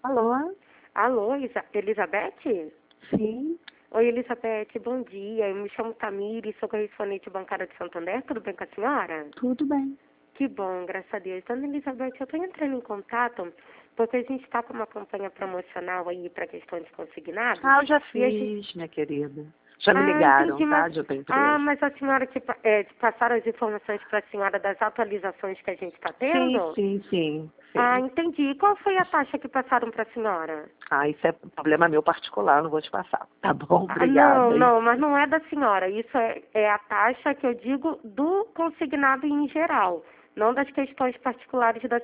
Alô? Alô, Elizabeth? Sim. Oi, Elizabeth, bom dia. Eu me chamo Tamires, sou correspondente bancária de Santander. Tudo bem com a senhora? Tudo bem. Que bom, graças a Deus. Dona Elizabeth, eu estou entrando em contato porque a gente está com uma campanha promocional aí para questão de consignado. Eu já E a fiz, gente... minha querida. Já me ligaram, entendi, tá? mas... De outra empresa. mas a senhora passaram as informações para a senhora das atualizações que a gente está Sim, tendo? sim, sim. Entendi. E qual foi a taxa que passaram para a senhora? Isso é problema meu particular, não vou te passar. Tá bom, Não, obrigada. não, mas não é da senhora. Isso é a taxa que eu digo do consignado em geral, não das questões particulares da